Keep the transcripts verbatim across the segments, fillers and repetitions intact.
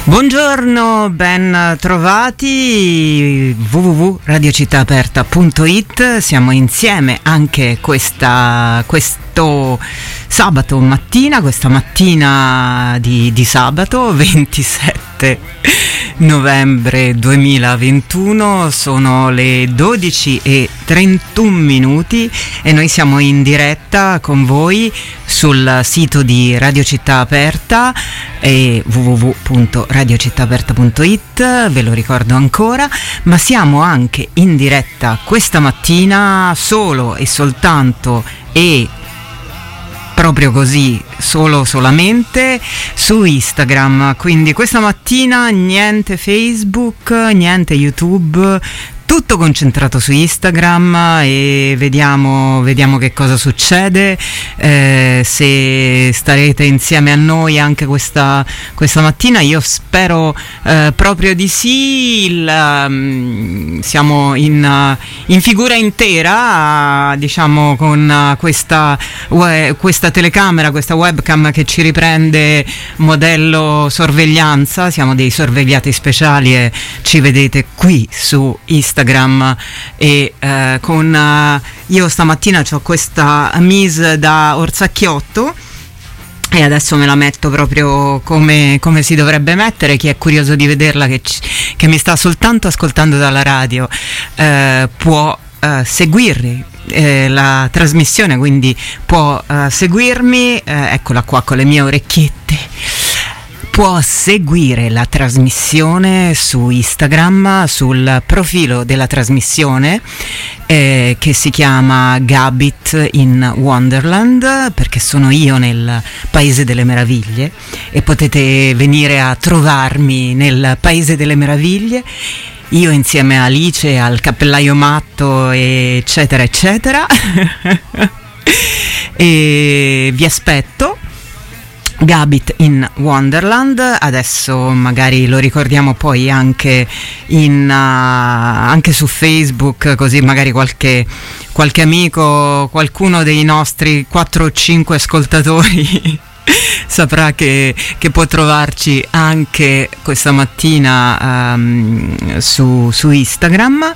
Buongiorno, ben trovati, w w w punto radio città aperta punto i t. Siamo insieme anche questa, questo sabato mattina, questa mattina di, di sabato ventisette novembre duemilaventuno. Sono le dodici e trentuno minuti e noi siamo in diretta con voi sul sito di Radio Città Aperta e w w w punto radio città aperta punto i t, ve lo ricordo ancora, ma siamo anche in diretta questa mattina solo e soltanto e proprio così, solo solamente su Instagram. Quindi questa mattina niente Facebook, niente YouTube, tutto concentrato su Instagram e vediamo, vediamo che cosa succede, eh, se starete insieme a noi anche questa, questa mattina. Io spero eh, proprio di sì. Il, um, siamo in, in figura intera, diciamo, con questa, we, questa telecamera, questa webcam che ci riprende modello sorveglianza. Siamo dei sorvegliati speciali e ci vedete qui su Instagram. E eh, con uh, io stamattina ho questa mise da orsacchiotto e adesso me la metto proprio come, come si dovrebbe mettere. Chi è curioso di vederla, che, ci, che mi sta soltanto ascoltando dalla radio, eh, può eh, seguire eh, la trasmissione, quindi può eh, seguirmi, eh, eccola qua con le mie orecchiette. Può seguire la trasmissione su Instagram, sul profilo della trasmissione eh, che si chiama Gabit in Wonderland, perché sono io nel Paese delle Meraviglie e potete venire a trovarmi nel Paese delle Meraviglie, io insieme a Alice, al cappellaio matto, eccetera eccetera. E vi aspetto. Gabit in Wonderland, adesso magari lo ricordiamo poi anche, in, uh, anche su Facebook, così magari qualche, qualche amico, qualcuno dei nostri quattro o cinque ascoltatori saprà che, che può trovarci anche questa mattina um, su, su Instagram.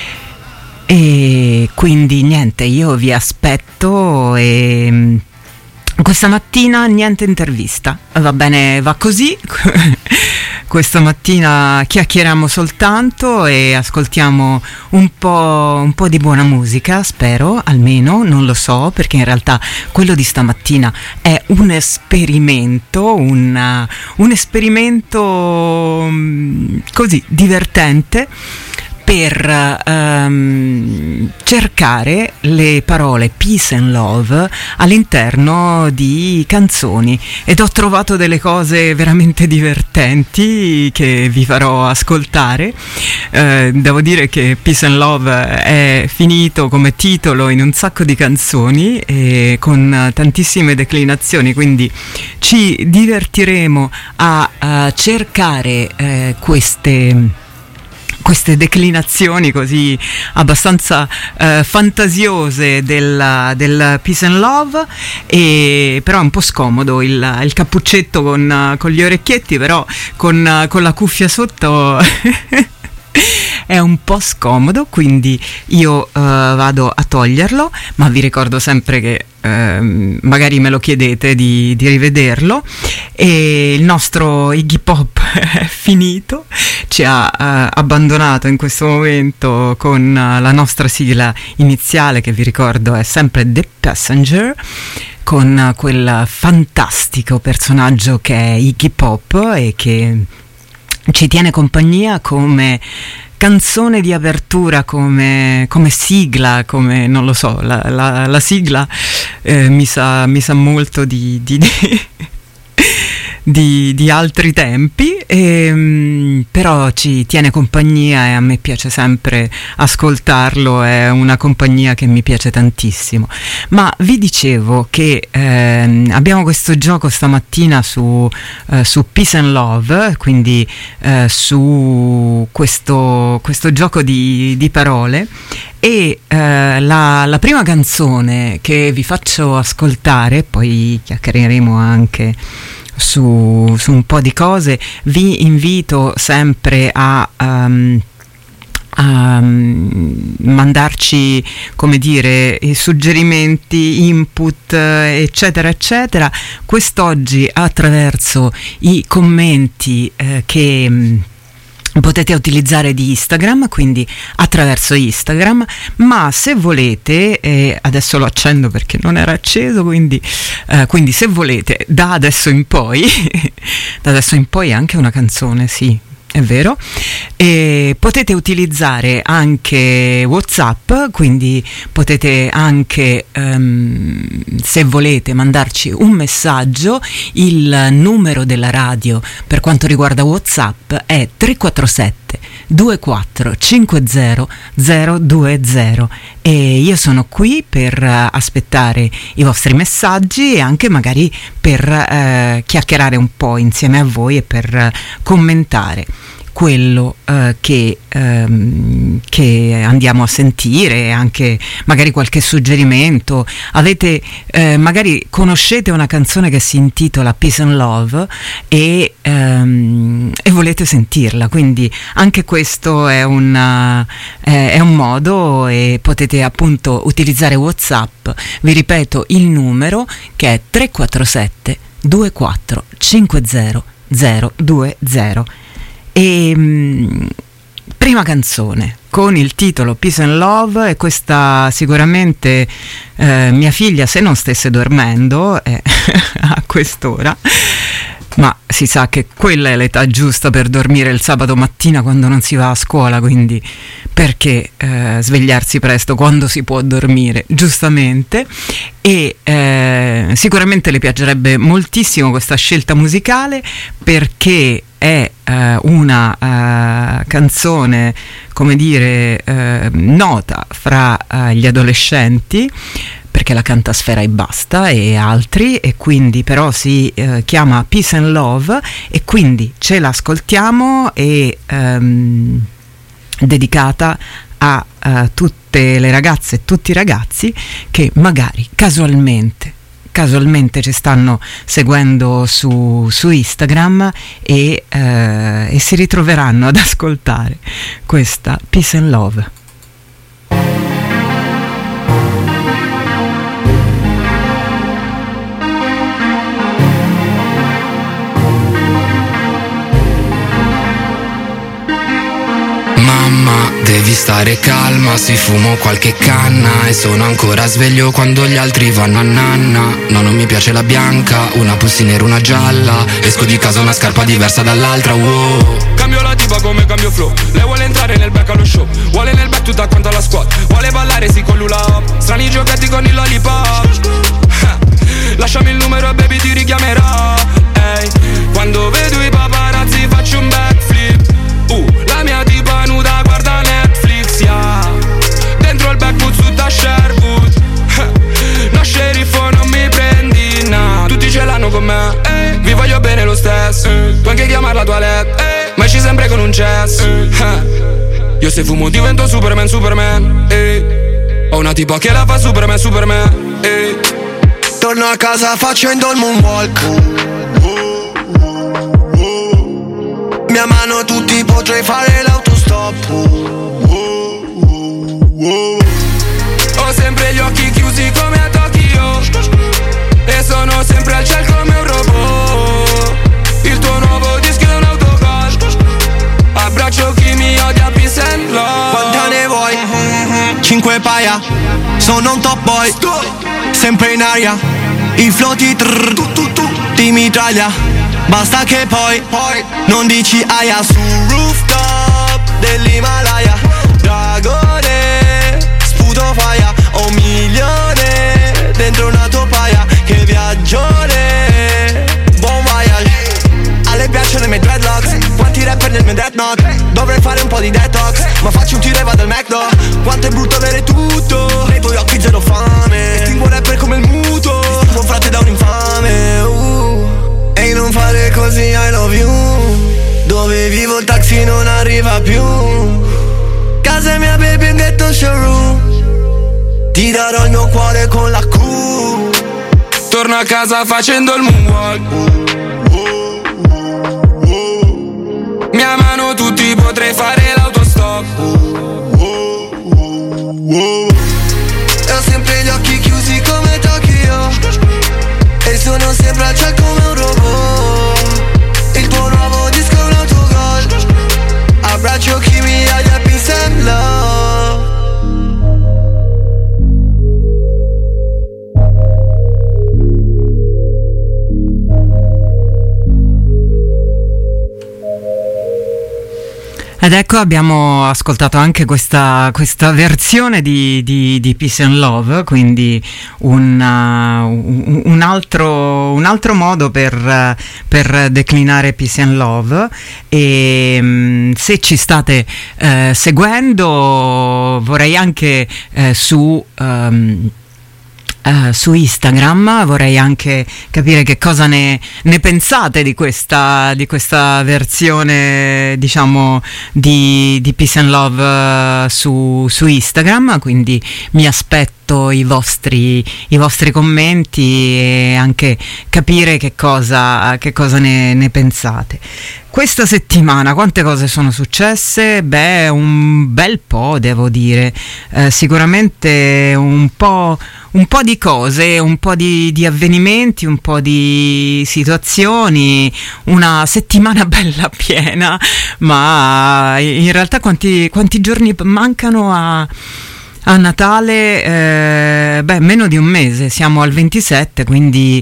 E quindi niente, io vi aspetto e questa mattina niente intervista, va bene, va così. Questa mattina chiacchieriamo soltanto e ascoltiamo un po', un po' di buona musica, spero, almeno, non lo so, perché in realtà quello di stamattina è un esperimento, un, un esperimento um, così divertente, per um, cercare le parole peace and love all'interno di canzoni, ed ho trovato delle cose veramente divertenti che vi farò ascoltare. Eh, devo dire che peace and love è finito come titolo in un sacco di canzoni e con tantissime declinazioni, quindi ci divertiremo a, a cercare eh, queste queste declinazioni così abbastanza eh, fantasiose del, del peace and love, e però è un po' scomodo il, il cappuccetto con, con gli orecchietti, però con, con la cuffia sotto è un po' scomodo, quindi io uh, vado a toglierlo, ma vi ricordo sempre che uh, magari me lo chiedete di, di rivederlo. E il nostro Iggy Pop è finito, ci ha uh, abbandonato in questo momento con uh, la nostra sigla iniziale, che vi ricordo è sempre The Passenger, con uh, quel fantastico personaggio che è Iggy Pop e che ci tiene compagnia come canzone di apertura, come, come sigla, come non lo so, la, la, la sigla eh, mi sa, mi sa molto di, di, di Di, di altri tempi, e, però ci tiene compagnia e a me piace sempre ascoltarlo, è una compagnia che mi piace tantissimo. Ma vi dicevo che eh, abbiamo questo gioco stamattina su, eh, su Peace and Love, quindi eh, su questo, questo gioco di, di parole, e eh, la, la prima canzone che vi faccio ascoltare, poi chiacchiereremo anche su, su un po' di cose. Vi invito sempre a um, a mandarci, come dire, i suggerimenti, input, eccetera eccetera. Quest'oggi attraverso i commenti eh, che mh, potete utilizzare di Instagram, quindi attraverso Instagram, ma se volete, eh, adesso lo accendo perché non era acceso, quindi, eh, quindi se volete, da adesso in poi, da adesso in poi anche una canzone, sì, è vero, e potete utilizzare anche WhatsApp, quindi potete anche um, se volete mandarci un messaggio. Il numero della radio per quanto riguarda WhatsApp è tre quattro sette due quattro cinque zero zero due zero e io sono qui per uh, aspettare i vostri messaggi e anche magari per uh, chiacchierare un po' insieme a voi e per uh, commentare quello uh, che, um, che andiamo a sentire, anche magari qualche suggerimento. Avete eh, magari conoscete una canzone che si intitola Peace and Love e, um, e volete sentirla, quindi anche questo è un, uh, è, è un modo, e potete appunto utilizzare WhatsApp. Vi ripeto il numero, che è tre quattro sette due quattro cinque zero zero due zero. E mh, prima canzone con il titolo Peace and Love, e questa sicuramente eh, mia figlia, se non stesse dormendo eh, a quest'ora, ma si sa che quella è l'età giusta per dormire il sabato mattina quando non si va a scuola, quindi perché eh, svegliarsi presto quando si può dormire, giustamente. E eh, sicuramente le piacerebbe moltissimo questa scelta musicale, perché è eh, una eh, canzone, come dire, eh, nota fra eh, gli adolescenti, perché la canta Sfera Ebbasta e altri, e quindi però si eh, chiama Peace and Love, e quindi ce l'ascoltiamo, e ehm, dedicata a uh, tutte le ragazze e tutti i ragazzi che magari casualmente casualmente ci stanno seguendo su, su Instagram e, uh, e si ritroveranno ad ascoltare questa Peace and Love. Mamma, devi stare calma, si fumo qualche canna e sono ancora sveglio quando gli altri vanno a nanna. No, non mi piace la bianca, una pussy nera, una gialla. Esco di casa una scarpa diversa dall'altra, wow. Cambio la tipa come cambio flow. Lei vuole entrare nel back allo show, vuole nel back tutta quanto la squad, vuole ballare sì con l'ula up, strani giochetti con il lollipop. Lasciami il numero e baby ti richiamerà. Ehi, quando vedo i paparazzi faccio un backflip. Uh, la mia tipa nuda guarda Netflix, yeah. Dentro il backwood su da Sherwood. No sceriffo non mi prendi, nah. Tutti ce l'hanno con me, eh. Vi voglio bene lo stesso, eh. Puoi anche chiamarla toilette, eh. Ma esci sempre con un cesso, eh. Io se fumo divento Superman, Superman, eh. Ho una tipa che la fa Superman, Superman, eh. Torno a casa facendo il moonwalk. Mia mano tutti potrei fare l'autostop. Ho sempre gli occhi chiusi come a Tokyo e sono sempre al cielo come un robot. Il tuo nuovo disco è un autogol. Abbraccio chi mi odia, peace and love. Quante ne vuoi? Cinque paia. Sono un top boy, sempre in aria. Il flow ti trrr, tu, tu, tu, ti mitraglia. Basta che poi, poi non dici aia. Su rooftop dell'Himalaya, dragone, sputo faia. Ho un milione dentro una topaia. Che viaggione, buon voyage. A lei piacciono i miei dreadlocks. Quanti rapper nel mio death note. Dovrei fare un po' di detox, ma faccio un tiro e vado al McDo. Quanto è brutto avere tutto, nei tuoi occhi zero fame. Estingo un rapper come il muto, tuo frate da un infame, uh. Ehi, non fare così, I love you. Dove vivo il taxi non arriva più. Casa mia baby, un ghetto showroom. Ti darò il mio cuore con la Q. Torno a casa facendo il moonwalk. vorrei fare l'autostop. E ho sempre gli occhi chiusi come Tokyo, e sono sempre al cielo come un robot. Il tuo nuovo disco è un autogol. Abbraccio chi mi odia, peace and love. Ed ecco, abbiamo ascoltato anche questa, questa versione di, di, di Peace and Love, quindi un, uh, un, altro, un altro modo per, per declinare Peace and Love. E um, se ci state uh, seguendo, vorrei anche uh, su... Um, Uh, su Instagram vorrei anche capire che cosa ne, ne pensate di questa, di questa versione, diciamo, di, di Peace and Love uh, su, su Instagram, quindi mi aspetto i vostri, i vostri commenti e anche capire che cosa, che cosa ne, ne pensate. Questa settimana quante cose sono successe? Beh, un bel po', devo dire, eh, sicuramente un po', un po' di cose, un po' di, di avvenimenti, un po' di situazioni, una settimana bella piena, ma in realtà quanti, quanti giorni mancano a... A Natale, eh, beh, meno di un mese, siamo al ventisette, quindi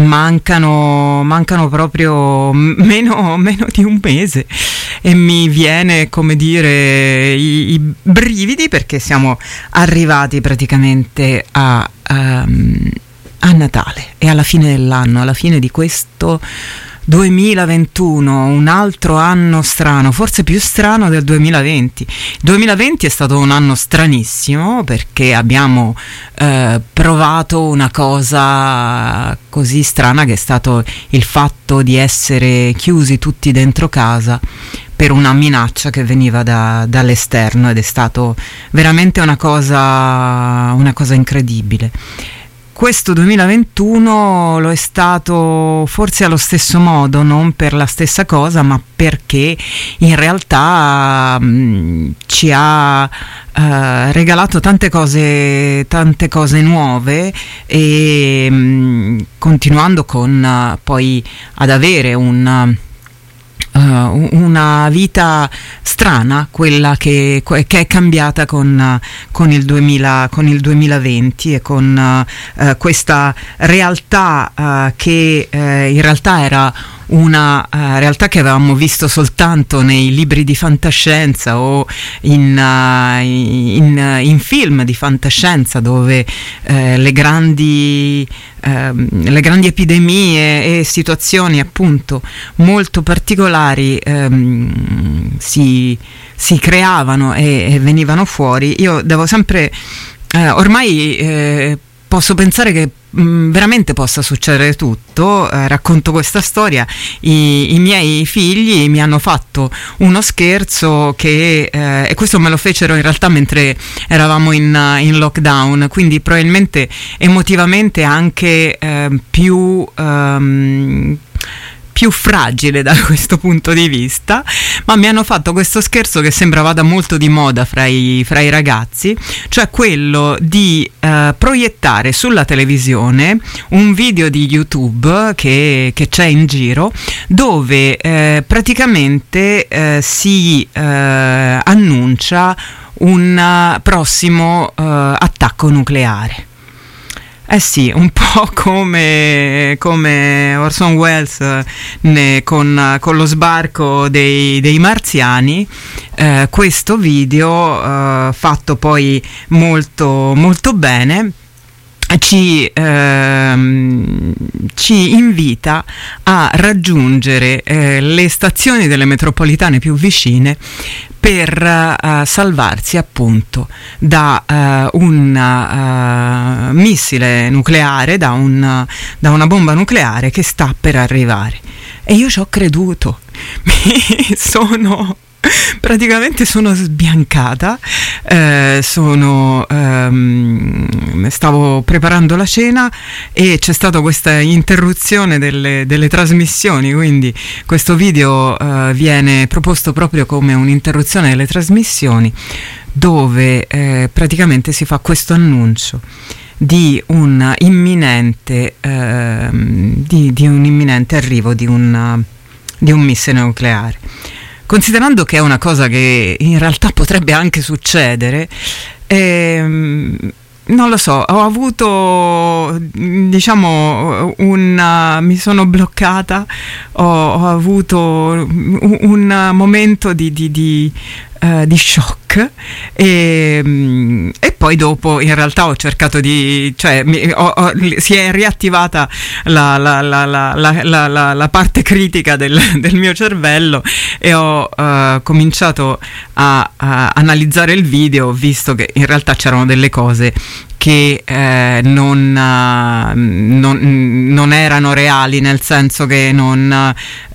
mancano, mancano proprio meno, meno di un mese e mi viene, come dire, i, i brividi, perché siamo arrivati praticamente a, um, a Natale e alla fine dell'anno, alla fine di questo duemilaventuno, un altro anno strano, forse più strano del duemilaventi. Il duemilaventi è stato un anno stranissimo perché abbiamo eh, provato una cosa così strana che è stato il fatto di essere chiusi tutti dentro casa per una minaccia che veniva da, dall'esterno, ed è stato veramente una cosa, una cosa incredibile. Questo duemilaventuno lo è stato forse allo stesso modo, non per la stessa cosa, ma perché in realtà mh, ci ha uh, regalato tante cose, tante cose nuove e mh, continuando con uh, poi ad avere un... Uh, una vita strana, quella che, che è cambiata con, uh, con, il duemila, con il duemilaventi e con uh, uh, questa realtà uh, che uh, in realtà era una uh, realtà che avevamo visto soltanto nei libri di fantascienza o in, uh, in, in film di fantascienza, dove uh, le grandi uh, le grandi epidemie e situazioni appunto molto particolari um, si, si creavano e, e venivano fuori. Io devo sempre uh, ormai uh, posso pensare che mh, veramente possa succedere tutto. Eh, racconto questa storia, I, i miei figli mi hanno fatto uno scherzo che, eh, e questo me lo fecero in realtà mentre eravamo in, in lockdown, quindi probabilmente emotivamente anche eh, più... Um, più fragile da questo punto di vista, ma mi hanno fatto questo scherzo che sembra vada molto di moda fra i, fra i ragazzi, cioè quello di eh, proiettare sulla televisione un video di YouTube che, che c'è in giro, dove eh, praticamente eh, si eh, annuncia un prossimo eh, attacco nucleare. Eh sì, un po' come, come Orson Welles ne, con, con lo sbarco dei, dei marziani. Eh, questo video, eh, fatto poi molto, molto bene, Ci, ehm, ci invita a raggiungere eh, le stazioni delle metropolitane più vicine per uh, salvarsi appunto da uh, un uh, missile nucleare, da, un, da una bomba nucleare che sta per arrivare. E io ci ho creduto, mi sono praticamente sono sbiancata, eh, sono, ehm, stavo preparando la cena e c'è stata questa interruzione delle, delle trasmissioni, quindi questo video eh, viene proposto proprio come un'interruzione delle trasmissioni, dove eh, praticamente si fa questo annuncio di un imminente eh, di, di un imminente arrivo di un, di un missile nucleare. Considerando che è una cosa che in realtà potrebbe anche succedere, ehm, non lo so, ho avuto, diciamo, un, mi sono bloccata, ho, ho avuto un, un momento di, di, di, uh, di shock e, e poi dopo in realtà ho cercato di, cioè mi, ho, ho, si è riattivata la, la, la, la, la, la, la, la parte critica del, del mio cervello e ho uh, cominciato a, a analizzare il video, visto che in realtà c'erano delle cose che eh, non, uh, non, non erano reali, nel senso che non,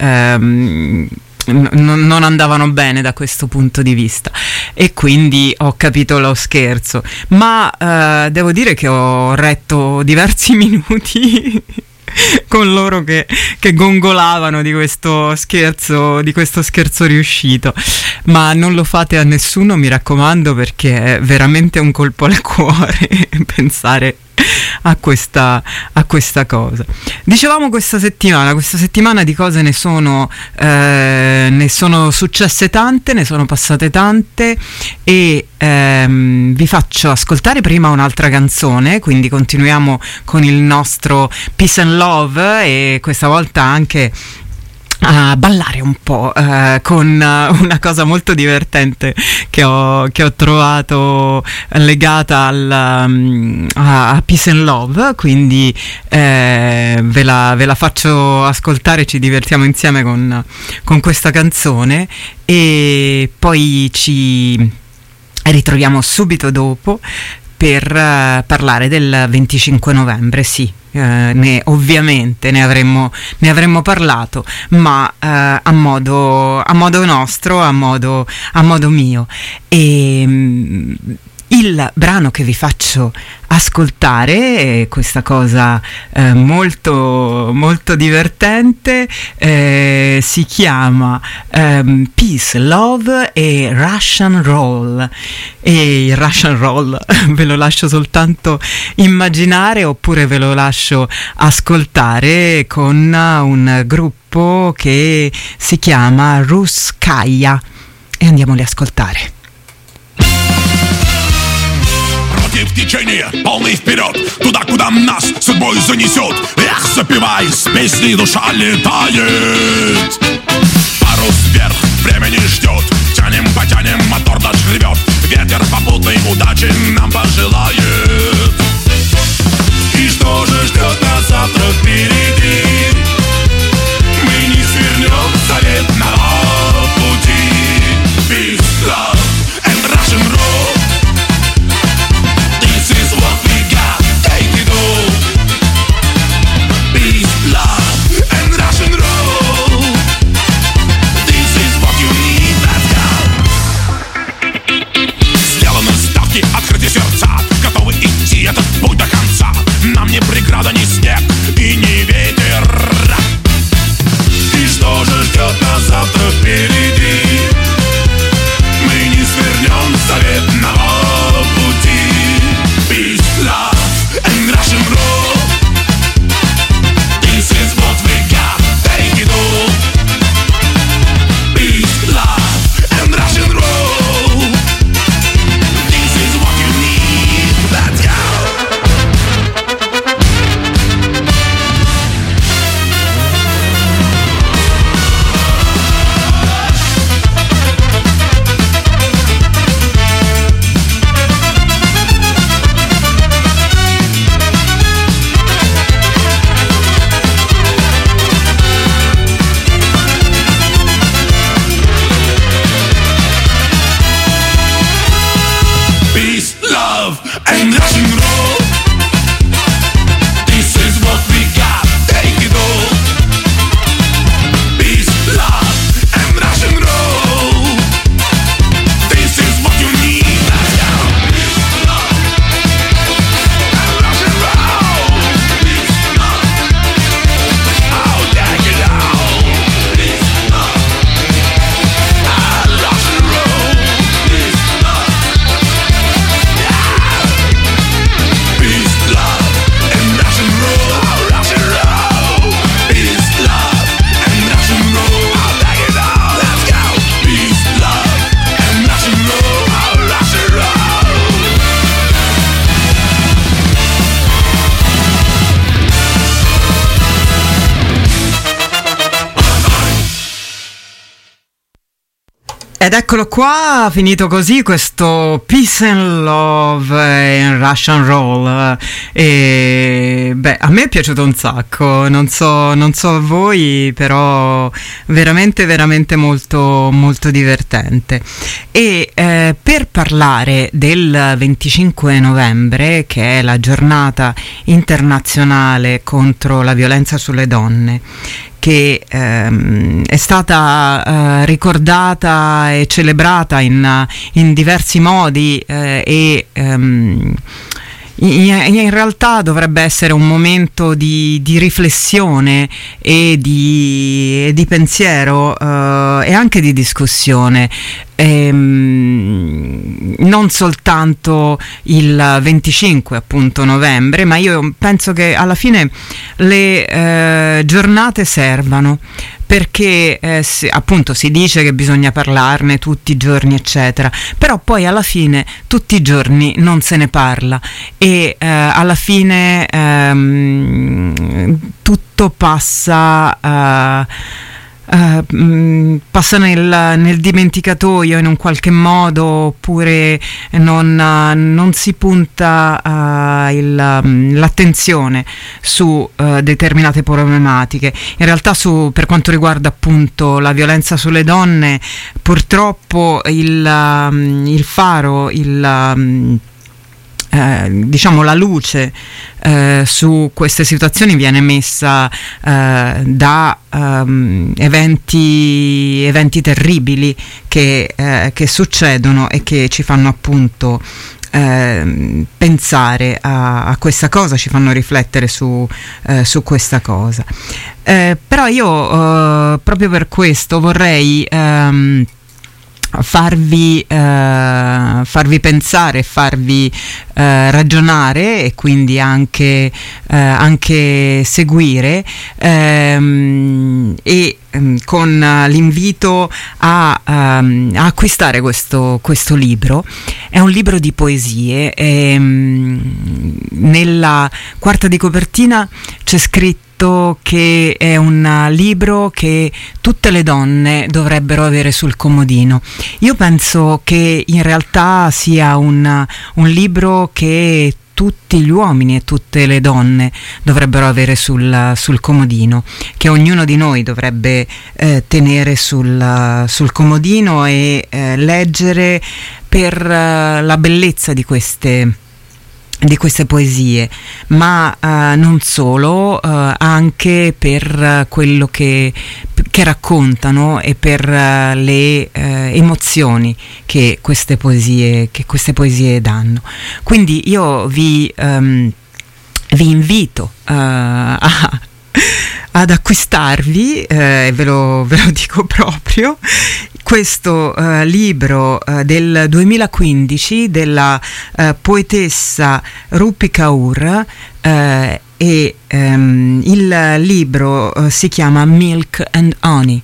ehm, non, non andavano bene da questo punto di vista, e quindi ho capito lo scherzo, ma eh, devo dire che ho retto diversi minuti con loro che, che gongolavano di questo scherzo, di questo scherzo riuscito, ma non lo fate a nessuno, mi raccomando, perché è veramente un colpo al cuore pensare a questa, a questa cosa. Dicevamo questa settimana, questa settimana di cose ne sono, eh, ne sono successe tante, ne sono passate tante e ehm, vi faccio ascoltare prima un'altra canzone, quindi continuiamo con il nostro Peace and Love e questa volta anche a ballare un po' eh, con uh, una cosa molto divertente che ho, che ho trovato legata al, um, a, a Peace and Love, quindi eh, ve, la, ve la faccio ascoltare, ci divertiamo insieme con, con questa canzone e poi ci ritroviamo subito dopo per uh, parlare del venticinque novembre, sì. Uh, ne, ovviamente ne avremmo, ne avremmo parlato, ma uh, a, modo, a modo nostro, a modo, a modo mio. E um, il brano che vi faccio ascoltare è questa cosa eh, molto molto divertente, eh, si chiama um, Peace, Love e Russian Roll, e il Russian Roll ve lo lascio soltanto immaginare oppure ve lo lascio ascoltare con un gruppo che si chiama Ruskaya e andiamoli a ascoltare. В течение, полный вперед, туда, куда нас судьбой занесет. Эх, запевай, с песней душа летает. Парус вверх, время не ждет. Тянем, потянем, мотор наш ревет. Ветер попутный удачи нам пожелает. И что же ждет нас завтра впереди? Мы не свернем с заветного пути. Peace, love and Russian roll. This is what we got, take it all. Peace, love and Russian roll. This is what you need, let's go. Сделаны ставки, открыты сердца, готовы Ed eccolo qua, finito così questo Peace and Love in Russian Roll. E beh, a me è piaciuto un sacco, non so, non so a voi, però veramente veramente molto molto divertente. E eh, per parlare del venticinque novembre, che è la giornata internazionale contro la violenza sulle donne, che ehm, è stata eh, ricordata e celebrata in, in diversi modi eh, e ehm, in, in realtà dovrebbe essere un momento di, di riflessione e di, e di pensiero eh, e anche di discussione. Ehm, non soltanto il venticinque appunto novembre, ma io penso che alla fine le eh, giornate servano, perché eh, si, appunto si dice che bisogna parlarne tutti i giorni eccetera, però poi alla fine tutti i giorni non se ne parla e eh, alla fine ehm, tutto passa uh, Uh, mh, passa nel, nel dimenticatoio in un qualche modo, oppure non, uh, non si punta uh, il, um, l'attenzione su uh, determinate problematiche. In realtà su, per quanto riguarda appunto la violenza sulle donne, purtroppo il, um, il faro, il um, Eh, diciamo la luce eh, su queste situazioni viene messa eh, da um, eventi, eventi terribili che, eh, che succedono e che ci fanno appunto eh, pensare a, a questa cosa, ci fanno riflettere su, eh, su questa cosa. Eh, però io eh, proprio per questo vorrei ehm, farvi eh, farvi pensare, farvi eh, ragionare e quindi anche eh, anche seguire ehm, e ehm, con l'invito a, um, a acquistare questo, questo libro. È un libro di poesie. Ehm, nella quarta di copertina c'è scritto che è un libro che tutte le donne dovrebbero avere sul comodino. Io penso che in realtà sia un, un libro che tutti gli uomini e tutte le donne dovrebbero avere sul, sul comodino, che ognuno di noi dovrebbe eh, tenere sul, sul comodino e eh, leggere per uh, la bellezza di queste di queste poesie, ma uh, non solo, uh, anche per uh, quello che, che raccontano e per uh, le uh, emozioni che queste poesie che queste poesie danno. Quindi io vi um, vi invito uh, a ad acquistarvi, eh, ve lo, ve lo dico proprio, questo uh, libro uh, del duemilaquindici della uh, poetessa Rupi Kaur, uh, e um, il libro uh, si chiama Milk and Honey,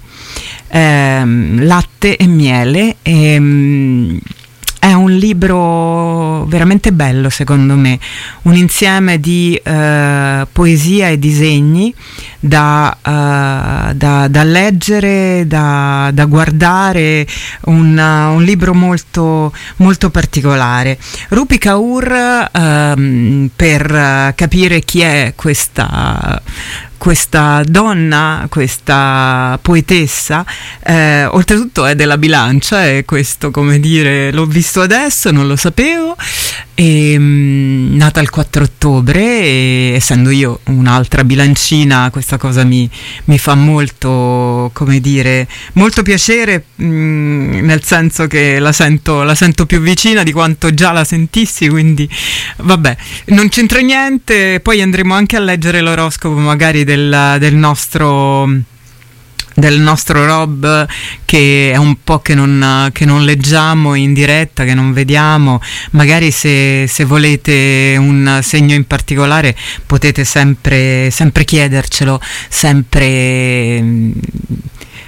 um, latte e miele. E, um, è un libro veramente bello, secondo me, un insieme di uh, poesia e disegni da, uh, da, da leggere, da, da guardare, un, uh, un libro molto, molto particolare. Rupi Kaur, uh, per uh, capire chi è questa questa donna, questa poetessa, eh, oltretutto è della Bilancia, e questo, come dire, l'ho visto adesso, non lo sapevo, e, mh, nata il quattro ottobre, e essendo io un'altra bilancina questa cosa mi, mi fa molto, come dire, molto piacere, mh, nel senso che la sento, la sento più vicina di quanto già la sentissi, quindi vabbè, non c'entra niente. Poi andremo anche a leggere l'oroscopo magari del, del nostro del nostro Rob, che è un po' che non, che non leggiamo in diretta, che non vediamo. Magari se, se volete un segno in particolare potete sempre, sempre chiedercelo, sempre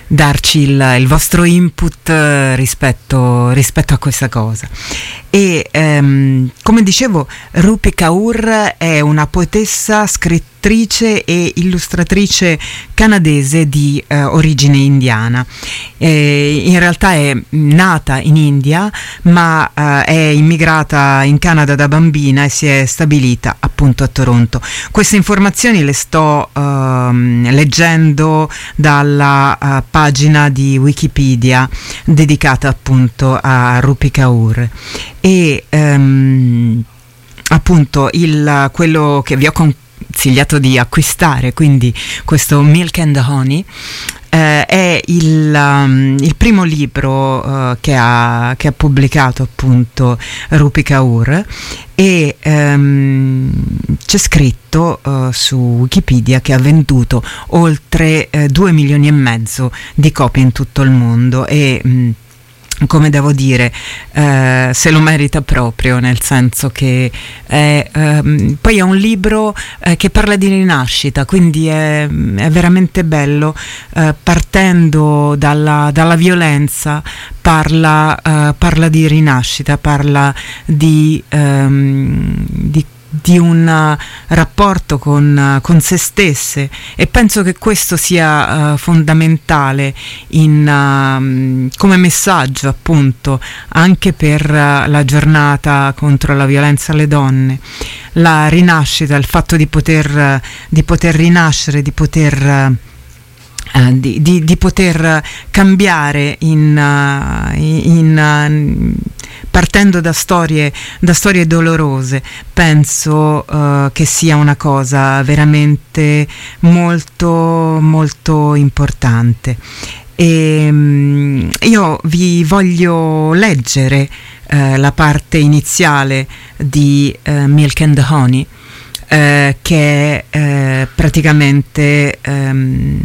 darci il, il vostro input rispetto, rispetto a questa cosa. E ehm, come dicevo, Rupi Kaur è una poetessa, scrittrice e illustratrice canadese di eh, origine indiana. Eh, in realtà è nata in India, ma eh, è immigrata in Canada da bambina e si è stabilita appunto a Toronto. Queste informazioni le sto ehm, leggendo dalla uh, pagina di Wikipedia dedicata appunto a Rupi Kaur. E um, appunto il, quello che vi ho consigliato di acquistare, quindi questo Milk and Honey, eh, è il, um, il primo libro uh, che, ha, che ha pubblicato appunto Rupi Kaur, e um, c'è scritto uh, su Wikipedia che ha venduto oltre uh, due milioni e mezzo di copie in tutto il mondo, e um, come devo dire, eh, se lo merita proprio, nel senso che è, ehm, poi è un libro eh, che parla di rinascita, quindi è, è veramente bello, eh, partendo dalla, dalla violenza parla, eh, parla di rinascita, parla di, ehm, di di un rapporto con, con se stesse, e penso che questo sia uh, fondamentale in, uh, come messaggio appunto anche per uh, la giornata contro la violenza alle donne, la rinascita, il fatto di poter, uh, di poter rinascere, di poter uh, Uh, di, di, di poter cambiare in, uh, in uh, partendo da storie, da storie dolorose. Penso uh, che sia una cosa veramente molto molto importante. E um, io vi voglio leggere uh, la parte iniziale di uh, Milk and Honey, uh, che è uh, praticamente um,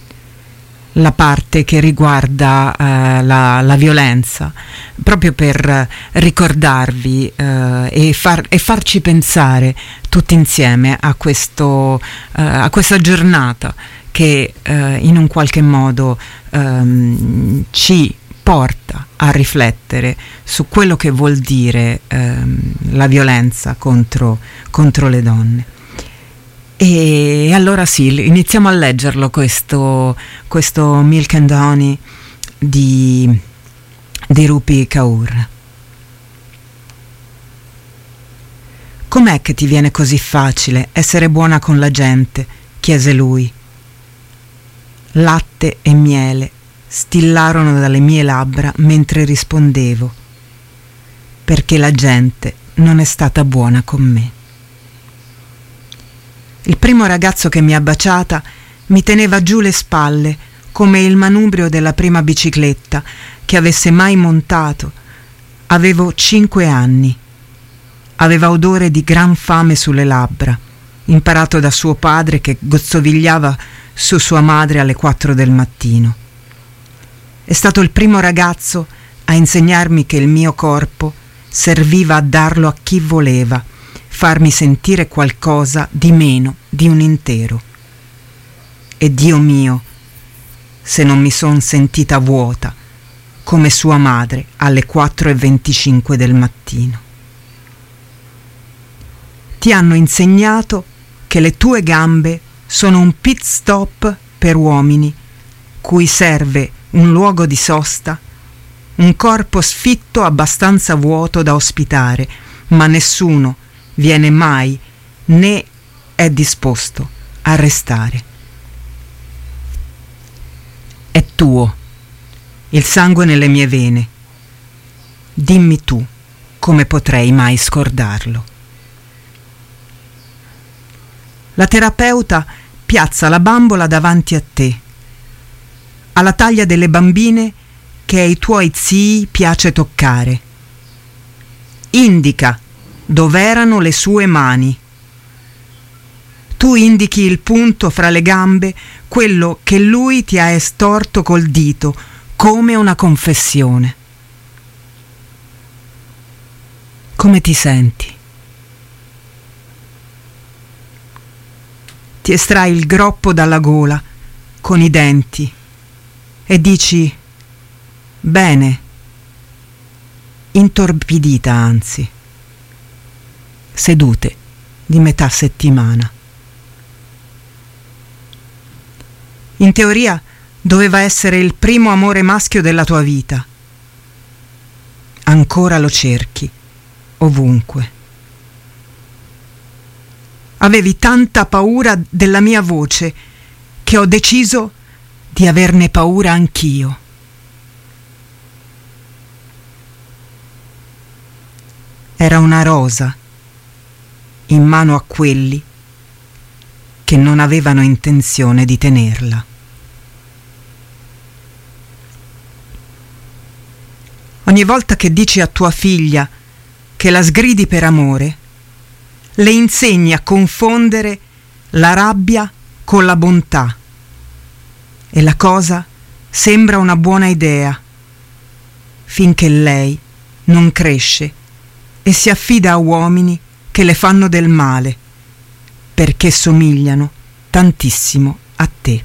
la parte che riguarda uh, la, la violenza, proprio per ricordarvi uh, e, far, e farci pensare tutti insieme a, questo, uh, a questa giornata che uh, in un qualche modo um, ci porta a riflettere su quello che vuol dire um, la violenza contro, contro le donne. E allora sì, iniziamo a leggerlo questo, questo Milk and Honey di, di Rupi Kaur. Com'è che ti viene così facile essere buona con la gente? Chiese lui. Latte e miele stillarono dalle mie labbra mentre rispondevo, perché la gente non è stata buona con me. Il primo ragazzo che mi ha baciata mi teneva giù le spalle come il manubrio della prima bicicletta che avesse mai montato. Avevo cinque anni. Aveva odore di gran fame sulle labbra, imparato da suo padre che gozzovigliava su sua madre alle quattro del mattino. È stato il primo ragazzo a insegnarmi che il mio corpo serviva a darlo a chi voleva, farmi sentire qualcosa di meno di un intero. E Dio mio, se non mi son sentita vuota come sua madre alle quattro e venticinque del mattino. Ti hanno insegnato che le tue gambe sono un pit stop per uomini cui serve un luogo di sosta, un corpo sfitto abbastanza vuoto da ospitare, ma nessuno viene mai né è disposto a restare. È tuo, il sangue nelle mie vene. Dimmi tu come potrei mai scordarlo. La terapeuta piazza la bambola davanti a te, alla taglia delle bambine che ai tuoi zii piace toccare. Indica dov'erano le sue mani. Tu indichi il punto fra le gambe, quello che lui ti ha estorto col dito, come una confessione. Come ti senti? Ti estrai il groppo dalla gola con i denti e dici bene, intorpidita anzi, sedute di metà settimana. In teoria doveva essere il primo amore maschio della tua vita. Ancora lo cerchi, ovunque. Avevi tanta paura della mia voce che ho deciso di averne paura anch'io. Era una rosa in mano a quelli che non avevano intenzione di tenerla. Ogni volta che dici a tua figlia che la sgridi per amore, le insegni a confondere la rabbia con la bontà e la cosa sembra una buona idea finché lei non cresce e si affida a uomini che le fanno del male perché somigliano tantissimo a te.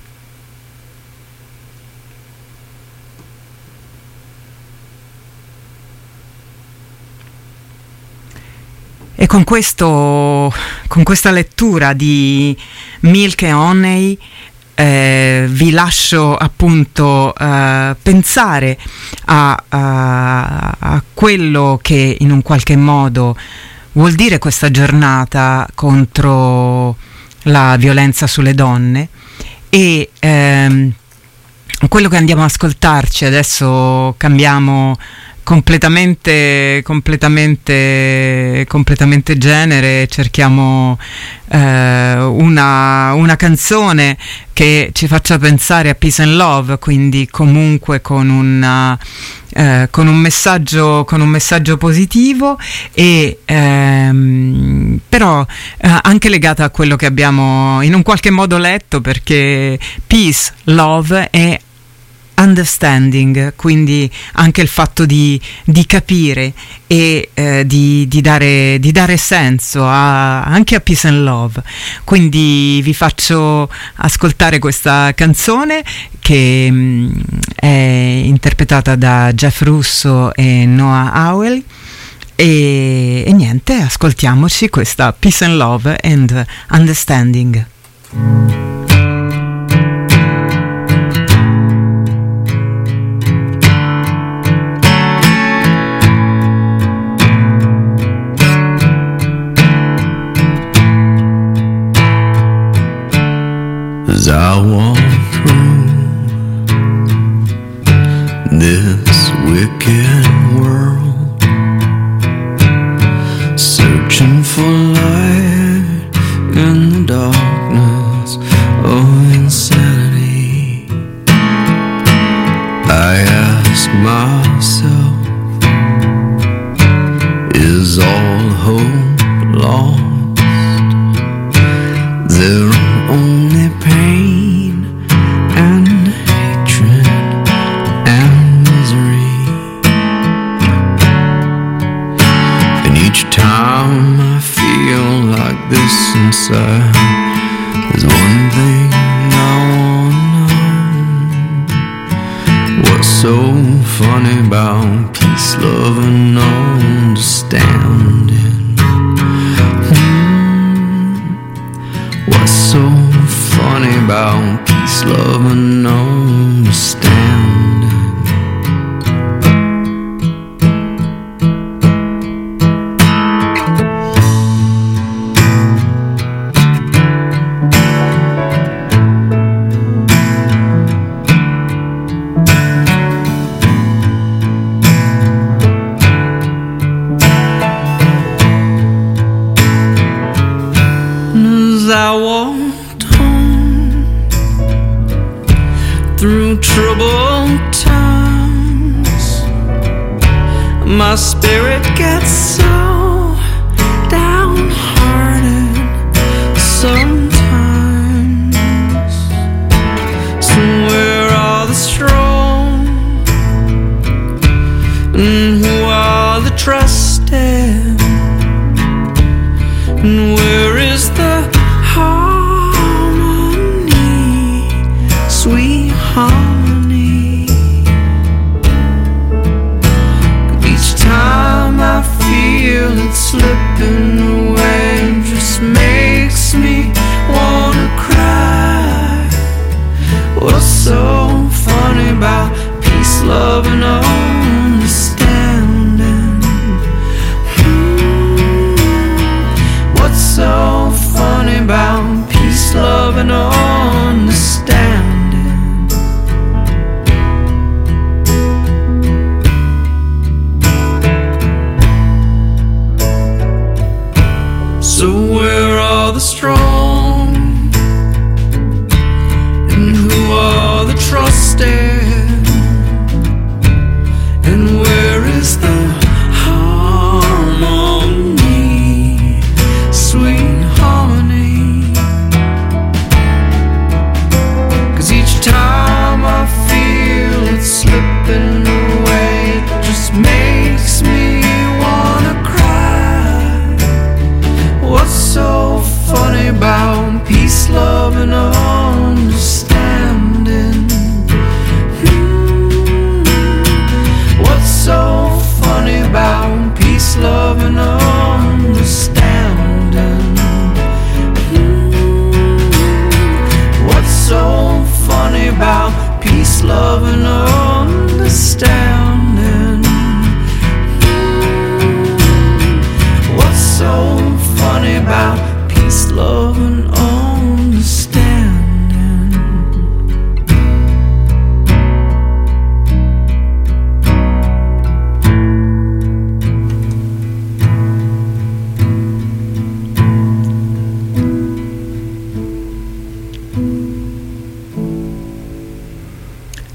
E con questo, con questa lettura di Milk and Honey eh, vi lascio appunto eh, pensare a, a, a quello che in un qualche modo vuol dire questa giornata contro la violenza sulle donne e ehm, quello che andiamo ad ascoltarci adesso. Cambiamo completamente completamente completamente genere, cerchiamo eh, una, una canzone che ci faccia pensare a peace and love, quindi comunque con una eh, con un messaggio con un messaggio positivo e ehm, però eh, anche legata a quello che abbiamo in un qualche modo letto, perché peace, love e understanding, quindi anche il fatto di, di capire e eh, di, di, dare, di dare senso a, anche a peace and love. Quindi vi faccio ascoltare questa canzone che mh, è interpretata da Jeff Russo e Noah Howell e, e niente, ascoltiamoci questa Peace and Love and Understanding. As I walk through this wicked world, searching for light in the darkness of insanity, I ask myself, is all hope lost? There are only pain and hatred and misery, and each time I feel like this inside, there's one thing I wanna know. What's so funny about peace, love and understanding? What's so funny about peace, love and understanding? I walked home through troubled times, my spirit gets so downhearted sometimes. So where are the strong and who are the trusted, and where is the harmony, sweet harmony?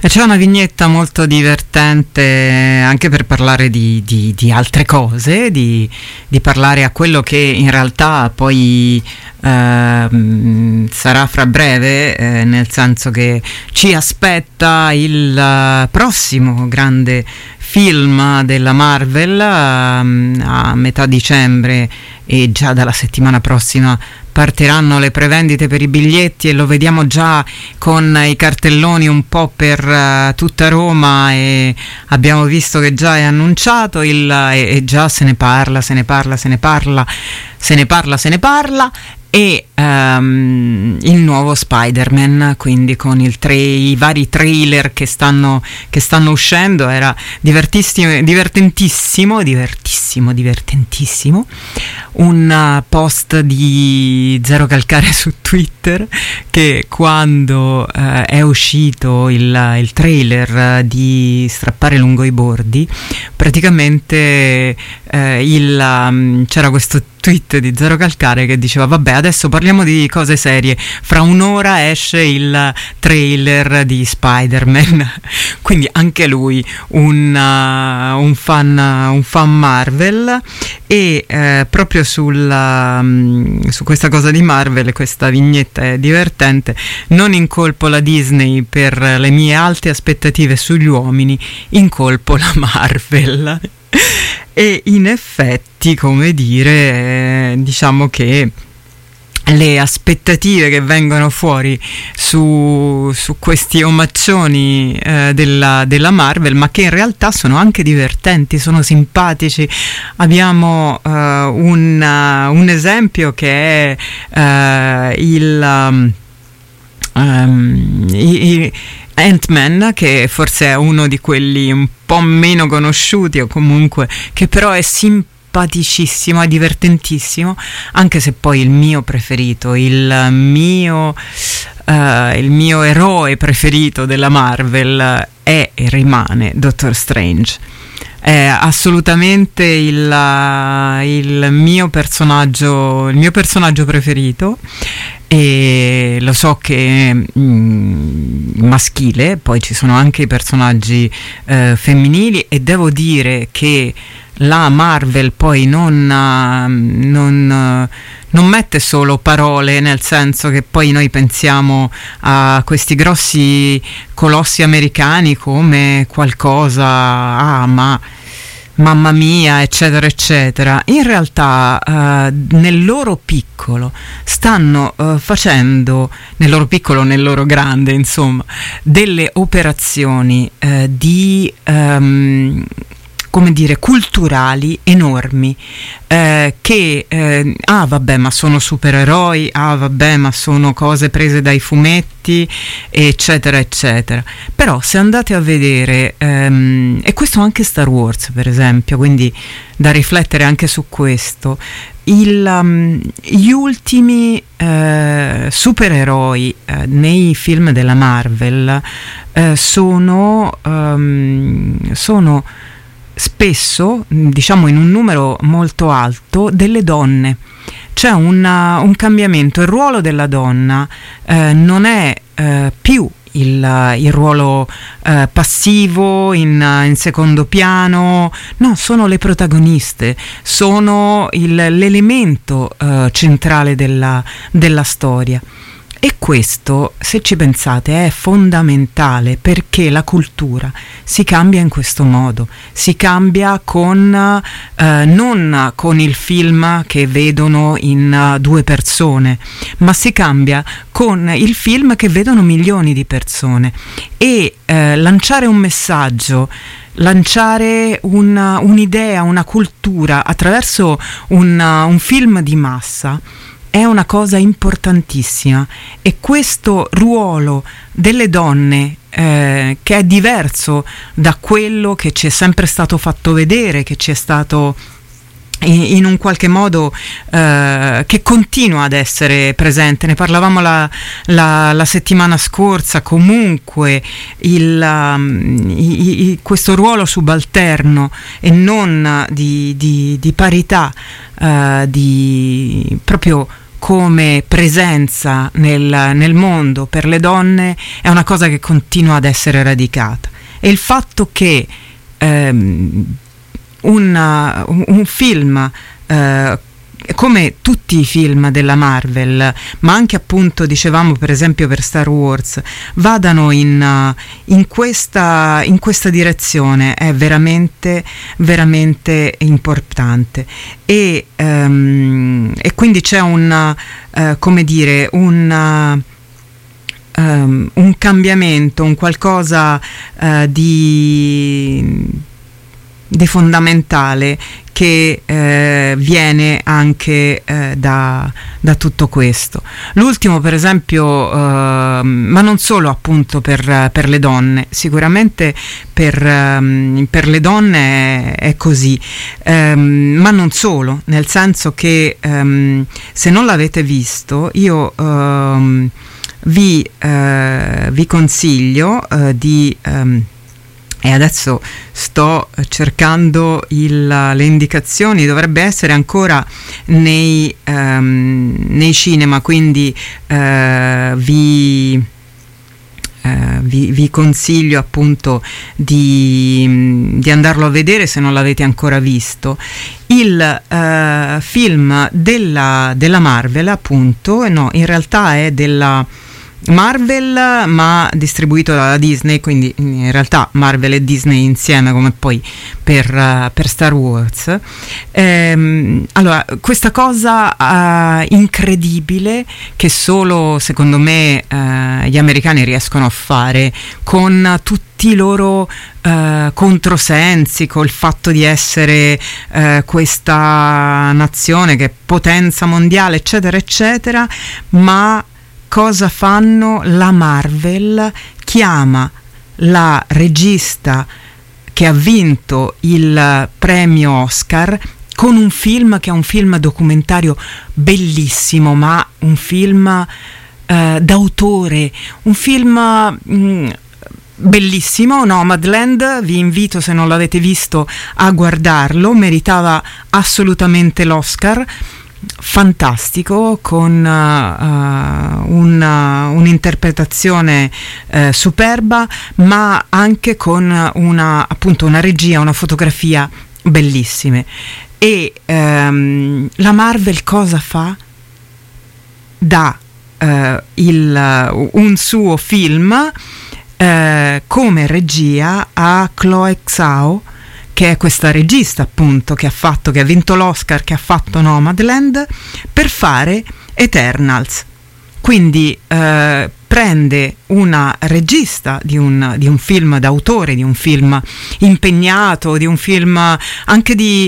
E c'è una vignetta molto divertente anche per parlare di, di, di altre cose, di, di parlare a quello che in realtà poi eh, sarà fra breve, eh, nel senso che ci aspetta il uh, prossimo grande film della Marvel uh, a metà dicembre, e già dalla settimana prossima partiranno le prevendite per i biglietti e lo vediamo già con i cartelloni un po' per uh, tutta Roma, e abbiamo visto che già è annunciato il, e, e già se ne parla, se ne parla, se ne parla, se ne parla, se ne parla e um, il nuovo Spider-Man, quindi con il tre, i vari trailer che stanno, che stanno uscendo. Era divertissimo, divertentissimo, divertissimo, divertentissimo un uh, post di Zero Calcare su Twitter, che quando uh, è uscito il, il trailer uh, di Strappare lungo i bordi, praticamente uh, il, um, c'era questo tweet di Zero Calcare che diceva: vabbè, adesso parliamo di cose serie, fra un'ora esce il trailer di Spider-Man. Quindi anche lui un, uh, un fan un fan Marvel, e uh, proprio sul, um, su questa cosa di Marvel, questa vignetta è divertente. Non incolpo la Disney per le mie alte aspettative sugli uomini, incolpo la Marvel. E in effetti, come dire, eh, diciamo che le aspettative che vengono fuori su, su questi omaccioni eh, della, della Marvel, ma che in realtà sono anche divertenti, sono simpatici. Abbiamo uh, un, uh, un esempio che è uh, il... Um, um, i, i, Ant-Man, che forse è uno di quelli un po' meno conosciuti, o comunque che però è simpaticissimo, è divertentissimo, anche se poi il mio preferito, il mio uh, il mio eroe preferito della Marvel è e rimane Doctor Strange. È assolutamente il, il mio personaggio il mio personaggio preferito, e lo so che mm, maschile, poi ci sono anche i personaggi eh, femminili, e devo dire che la Marvel poi non, non, non mette solo parole, nel senso che poi noi pensiamo a questi grossi colossi americani come qualcosa, ah ma mamma mia, eccetera eccetera. In realtà uh, nel loro piccolo stanno uh, facendo, nel loro piccolo, nel loro grande, insomma, delle operazioni uh, di um, come dire, culturali enormi, eh, che eh, ah vabbè ma sono supereroi, ah vabbè ma sono cose prese dai fumetti, eccetera eccetera. Però se andate a vedere, ehm, e questo anche Star Wars per esempio, quindi da riflettere anche su questo, il, um, gli ultimi eh, supereroi eh, nei film della Marvel eh, sono um, sono spesso, diciamo in un numero molto alto, delle donne. C'è una, un cambiamento, il ruolo della donna eh, non è eh, più il, il ruolo eh, passivo in, in secondo piano, no, sono le protagoniste, sono il, l'elemento eh, centrale della, della storia. E questo, se ci pensate, è fondamentale, perché la cultura si cambia in questo modo, si cambia con eh, non con il film che vedono in uh, due persone, ma si cambia con il film che vedono milioni di persone, e eh, lanciare un messaggio, lanciare una, un'idea, una cultura attraverso un, uh, un film di massa è una cosa importantissima. E questo ruolo delle donne, eh, che è diverso da quello che ci è sempre stato fatto vedere, che ci è stato in, in un qualche modo eh, che continua ad essere presente, ne parlavamo la, la, la settimana scorsa, comunque il, um, i, i, questo ruolo subalterno e non di, di, di parità, uh, di proprio come presenza nel, nel mondo per le donne è una cosa che continua ad essere radicata, e il fatto che ehm, una, un film eh, come tutti i film della Marvel, ma anche appunto dicevamo per esempio per Star Wars, vadano in, in, questa, in questa direzione è veramente veramente importante, e, um, e quindi c'è un uh, come dire un um, un cambiamento, un qualcosa uh, di di fondamentale che eh, viene anche eh, da, da tutto questo. L'ultimo per esempio, eh, ma non solo appunto per, per le donne, sicuramente per, um, per le donne è, è così, um, ma non solo, nel senso che um, se non l'avete visto io um, vi, uh, vi consiglio uh, di um, e adesso sto cercando il, le indicazioni, dovrebbe essere ancora nei, um, nei cinema, quindi uh, vi, uh, vi, vi consiglio appunto di, di andarlo a vedere se non l'avete ancora visto. Il uh, film della, della Marvel, appunto, no, in realtà è della Marvel ma distribuito dalla Disney, quindi in realtà Marvel e Disney insieme, come poi per, uh, per Star Wars. Ehm, allora, questa cosa uh, incredibile che solo secondo me uh, gli americani riescono a fare, con tutti i loro uh, controsensi, col fatto di essere uh, questa nazione che è potenza mondiale eccetera eccetera, ma cosa fanno? La Marvel chiama la regista che ha vinto il premio Oscar con un film che è un film documentario bellissimo, ma un film eh, d'autore, un film mh, bellissimo, Nomadland. Vi invito, se non l'avete visto, a guardarlo, meritava assolutamente l'Oscar. Fantastico, con uh, una, un'interpretazione uh, superba, ma anche con una, appunto, una regia, una fotografia bellissime. E um, la Marvel cosa fa? Dà uh, il, uh, un suo film uh, come regia a Chloe Zhao, che è questa regista appunto che ha fatto, che ha vinto l'Oscar, che ha fatto Nomadland, per fare Eternals. Quindi eh, prende una regista di un, di un film d'autore, di un film impegnato, di un film anche di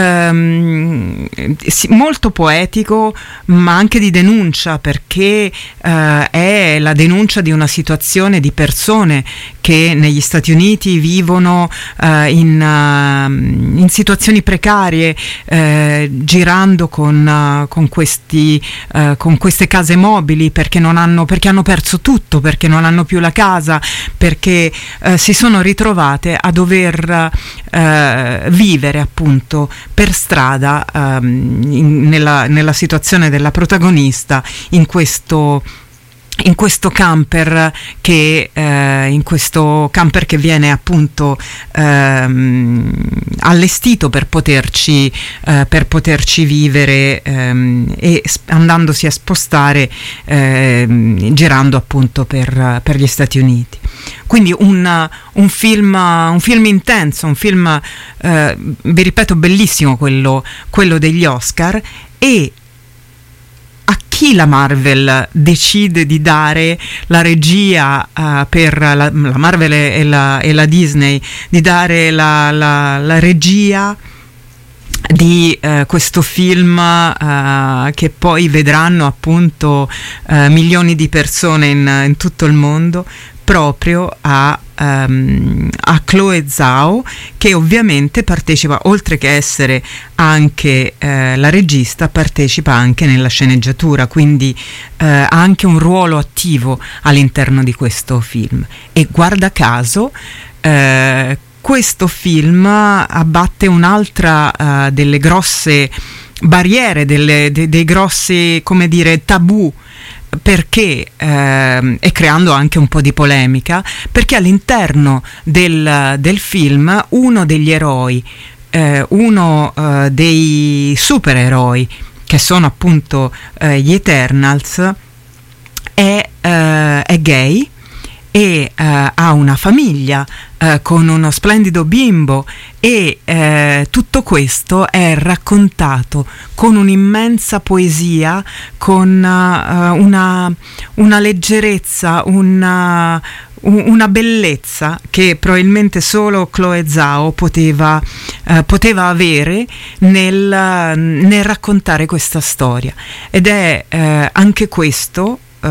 ehm, sì, molto poetico, ma anche di denuncia, perché eh, è la denuncia di una situazione di persone che negli Stati Uniti vivono eh, in, uh, in situazioni precarie, eh, girando con, uh, con, questi, uh, con queste case mobili, perché non hanno, perché hanno perso tutto, perché non hanno più la casa, perché uh, si sono ritrovate a dover uh, vivere appunto per strada, um, in, nella, nella situazione della protagonista, in questo in questo camper che eh, in questo camper che viene appunto ehm, allestito per poterci eh, per poterci vivere, ehm, e sp- andandosi a spostare, ehm, girando appunto per, per gli Stati Uniti. Quindi un, un film un film intenso, un film eh, vi ripeto bellissimo, quello, quello degli Oscar. E a chi la Marvel decide di dare la regia, uh, per la, la Marvel e la, e la Disney, di dare la, la, la regia di uh, questo film uh, che poi vedranno appunto uh, milioni di persone in, in tutto il mondo, proprio a, um, a Chloe Zhao, che ovviamente partecipa, oltre che essere anche eh, la regista, partecipa anche nella sceneggiatura, quindi eh, ha anche un ruolo attivo all'interno di questo film. E guarda caso eh, questo film abbatte un'altra uh, delle grosse barriere, delle, de, dei grossi, come dire, tabù, perché eh, e creando anche un po' di polemica, perché all'interno del, del film uno degli eroi, eh, uno eh, dei supereroi, che sono appunto eh, gli Eternals, è, eh, è gay e eh, ha una famiglia eh, con uno splendido bimbo, e eh, tutto questo è raccontato con un'immensa poesia, con uh, una, una leggerezza, una, una bellezza che probabilmente solo Chloe Zhao poteva, uh, poteva avere nel, nel raccontare questa storia, ed è uh, anche questo uh,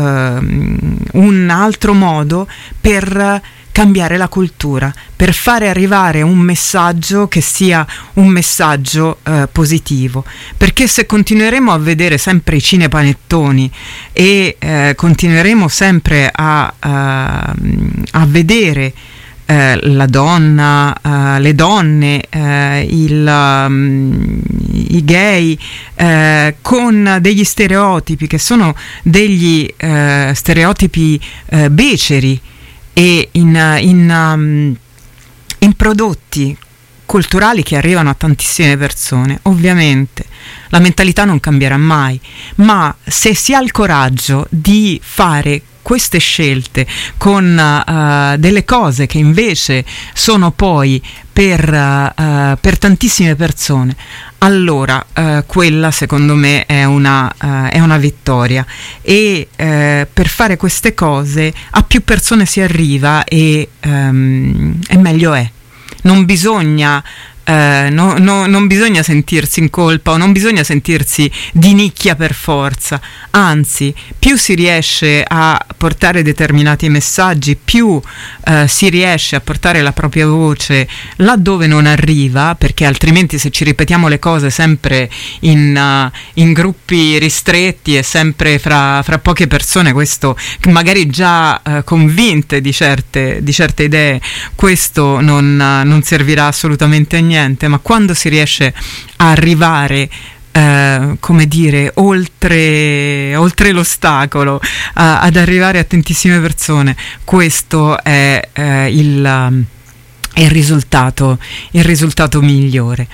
un altro modo per cambiare la cultura, per fare arrivare un messaggio che sia un messaggio eh, positivo, perché se continueremo a vedere sempre i cinepanettoni e eh, continueremo sempre a, a, a vedere eh, la donna, eh, le donne, eh, il, um, i gay eh, con degli stereotipi che sono degli eh, stereotipi eh, beceri, e in, in, um, in prodotti culturali che arrivano a tantissime persone, ovviamente la mentalità non cambierà mai, ma se si ha il coraggio di fare queste scelte con uh, delle cose che invece sono poi per, uh, per tantissime persone, allora uh, quella secondo me è una, uh, è una vittoria, e uh, per fare queste cose a più persone si arriva, e, um, e meglio è. Non bisogna Uh, no, no, non bisogna sentirsi in colpa, o non bisogna sentirsi di nicchia per forza, anzi, più si riesce a portare determinati messaggi, più uh, si riesce a portare la propria voce laddove non arriva, perché altrimenti se ci ripetiamo le cose sempre in, uh, in gruppi ristretti e sempre fra, fra poche persone, questo magari già uh, convinte di certe, di certe idee, questo non, uh, non servirà assolutamente a niente. Ma quando si riesce a arrivare eh, come dire oltre, oltre l'ostacolo, a, ad arrivare a tantissime persone, questo è eh, il, è il risultato il risultato migliore.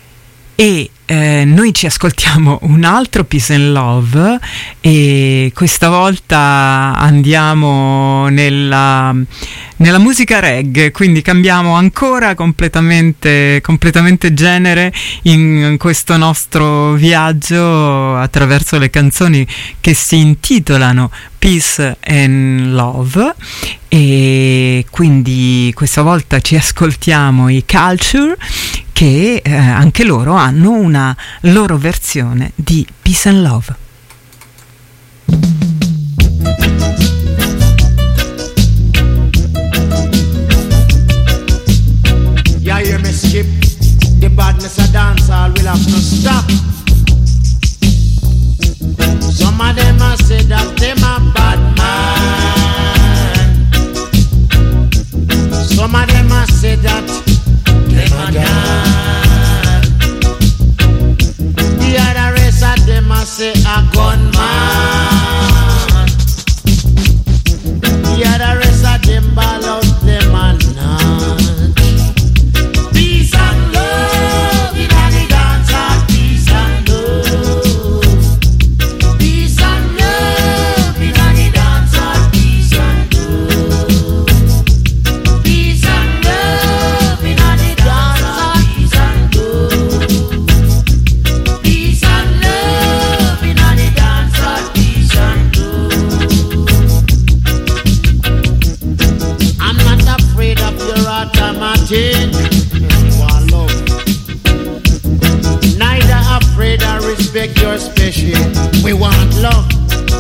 E eh, noi ci ascoltiamo un altro Peace and Love, e questa volta andiamo nella, nella musica reggae, quindi cambiamo ancora completamente, completamente genere in questo nostro viaggio attraverso le canzoni che si intitolano Peace and Love, e quindi questa volta ci ascoltiamo i Culture, che eh, anche loro hanno una loro versione di Peace and Love. Yeah, hear me skip the badness of dancehall will have to stop. Some of them a say that them a bad man. Some of them a say that them a done. The other rest of them a say a gunman. The other rest of them ball out them a none. Peace and love in the dance hall. Peace and love. Peace and love in the dance hall. Peace and love. Peace and love in the dance hall. Peace and love. Peace and love in the dance hall. Peace and love. I'm not afraid of your automatic. You are love. Neither afraid or respect your special. We want love.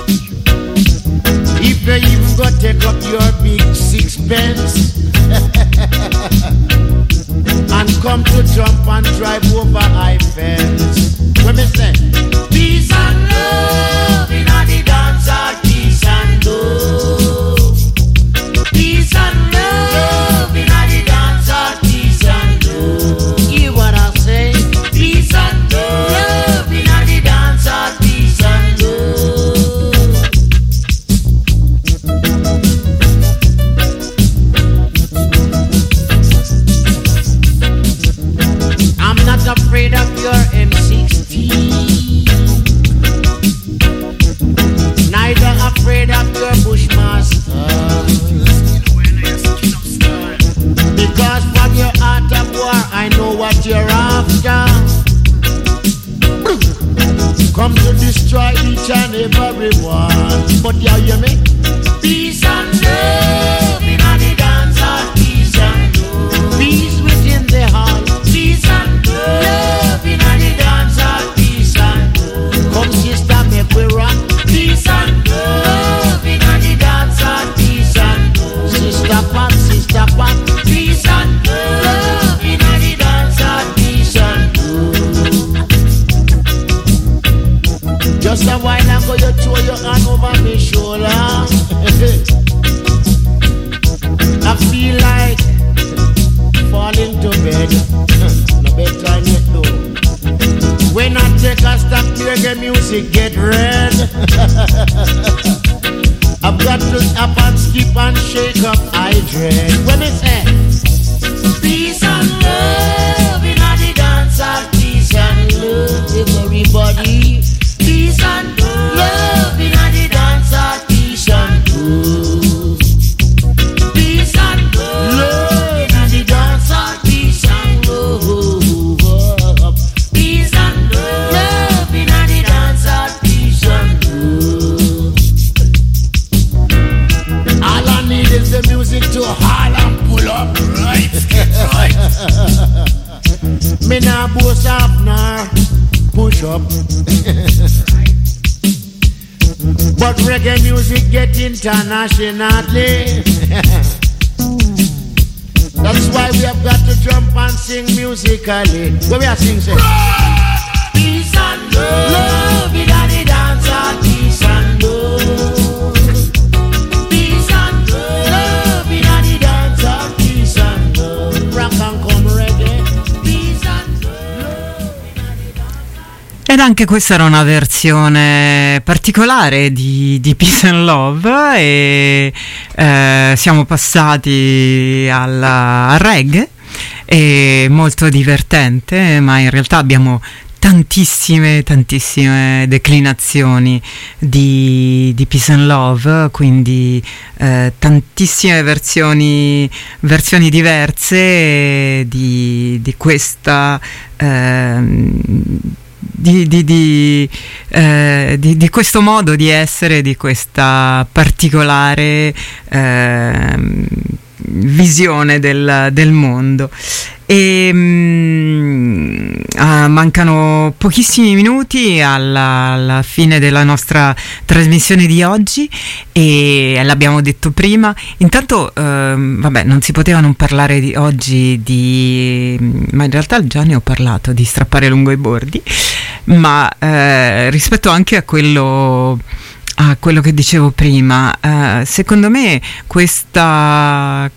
If you even go take up your big sixpence and come to jump and drive over high fence. What me say? Peace and love in the dance hall. Peace and love. Peace and love in the dance hall. Peace and love. Hear what I say? Peace and love in the I've got to stop and skip and shake up I dread. When me say peace and love in the dance hall, peace and love everybody. Peace and love in the dance hall, peace and love. Peace and love in the dance hall, peace and love. Peace and love in the dance hall, peace and love. All I need is the music to haul and pull up right, right. Me nah boast up nor push up. But reggae music get internationally. That's why we have got to jump and sing musically. Where we are sing, say peace and love, love in the dance hall, peace and love. Peace and love, love in the dance hall, peace and love. Rock and come reggae, peace and love. Ed anche questa era una versione particolare di, di Peace and Love e eh, siamo passati alla, al reggae, è molto divertente, ma in realtà abbiamo tantissime tantissime declinazioni di, di Peace and Love, quindi eh, tantissime versioni versioni diverse di, di questa eh, Di, di, di, eh, di, di questo modo di essere, di questa particolare eh, visione del, del mondo. E mm, ah, mancano pochissimi minuti alla, alla fine della nostra trasmissione di oggi e l'abbiamo detto prima. Intanto ehm, vabbè, non si poteva non parlare di, oggi di, ma in realtà già ne ho parlato, di strappare lungo i bordi, ma eh, rispetto anche a quello a quello che dicevo prima, eh, secondo me questa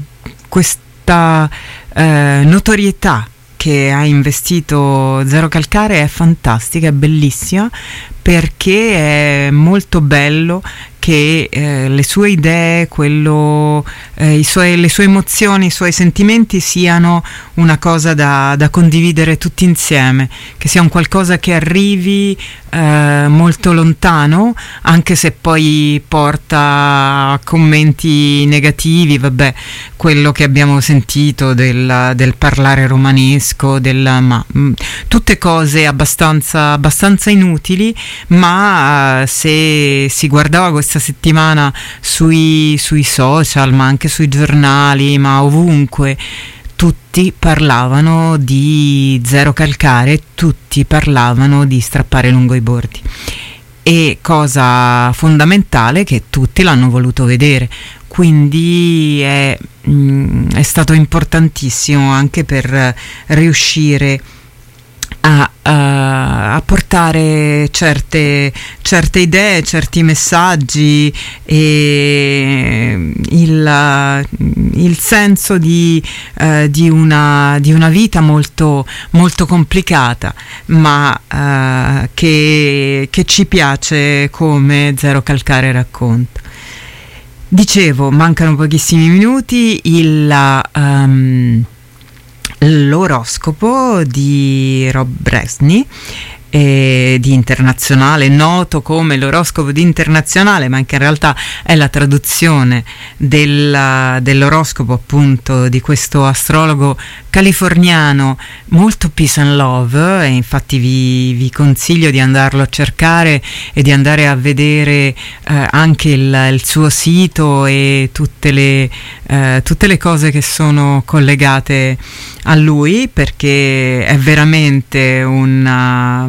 questa eh, notorietà che ha investito Zero Calcare è fantastica, è bellissima, perché è molto bello che eh, le sue idee, quello, eh, i suoi, le sue emozioni, i suoi sentimenti siano una cosa da, da condividere tutti insieme, che sia un qualcosa che arrivi eh, molto lontano, anche se poi porta a commenti negativi, vabbè, quello che abbiamo sentito del, del parlare romanesco, del, ma, mh, tutte cose abbastanza, abbastanza inutili, ma uh, se si guardava questa settimana sui, sui social, ma anche sui giornali, ma ovunque, tutti parlavano di Zero Calcare, tutti parlavano di strappare lungo i bordi. E cosa fondamentale, che tutti l'hanno voluto vedere, quindi è, mh, è stato importantissimo anche per riuscire A, a, a portare certe, certe idee, certi messaggi e il, il senso di, eh, di, una, di una vita molto, molto complicata, ma eh, che, che ci piace, come Zero Calcare racconta. Dicevo, mancano pochissimi minuti, il um, l'oroscopo di Rob Brezsny, eh, di Internazionale, noto come l'oroscopo di Internazionale, ma che in realtà è la traduzione della, dell'oroscopo appunto di questo astrologo californiano molto peace and love, e infatti vi, vi consiglio di andarlo a cercare e di andare a vedere eh, anche il, il suo sito e tutte le, eh, tutte le cose che sono collegate a lui, perché è veramente una...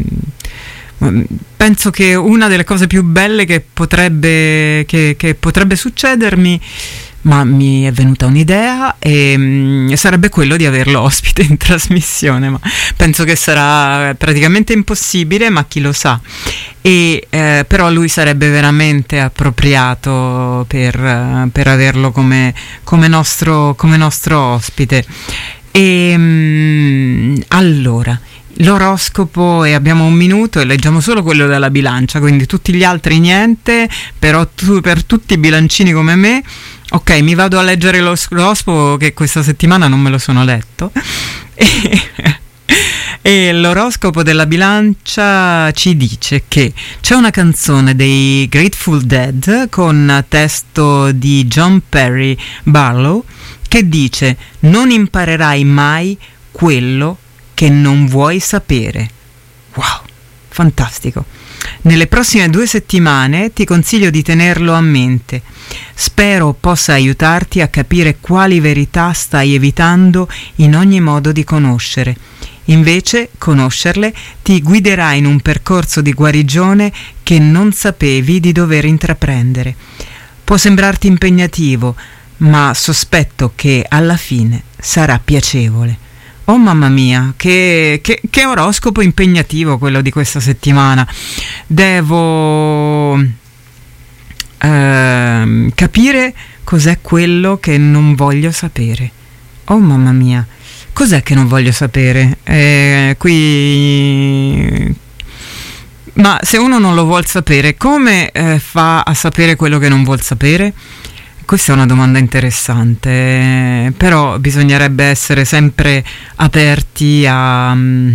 penso che una delle cose più belle che potrebbe, che, che potrebbe succedermi, ma mi è venuta un'idea e mh, sarebbe quello di averlo ospite in trasmissione, ma penso che sarà praticamente impossibile, ma chi lo sa. E eh, però lui sarebbe veramente appropriato per, per averlo come, come, nostro, come nostro ospite. E mh, allora l'oroscopo, e abbiamo un minuto e leggiamo solo quello della bilancia, quindi tutti gli altri niente, però tu, per tutti i bilancini come me, ok, mi vado a leggere l'oroscopo che questa settimana non me lo sono letto. E, e l'oroscopo della bilancia ci dice che c'è una canzone dei Grateful Dead con testo di John Perry Barlow che dice: non imparerai mai quello che non vuoi sapere. Wow, fantastico. Nelle prossime due settimane ti consiglio di tenerlo a mente. Spero possa aiutarti a capire quali verità stai evitando in ogni modo di conoscere. Invece, conoscerle ti guiderà in un percorso di guarigione che non sapevi di dover intraprendere. Può sembrarti impegnativo, ma sospetto che alla fine sarà piacevole. Oh mamma mia, che, che, che oroscopo impegnativo quello di questa settimana. Devo eh, capire cos'è quello che non voglio sapere. Oh mamma mia, cos'è che non voglio sapere? Eh, qui... Ma se uno non lo vuol sapere, come eh, fa a sapere quello che non vuol sapere? Questa è una domanda interessante, però bisognerebbe essere sempre aperti a,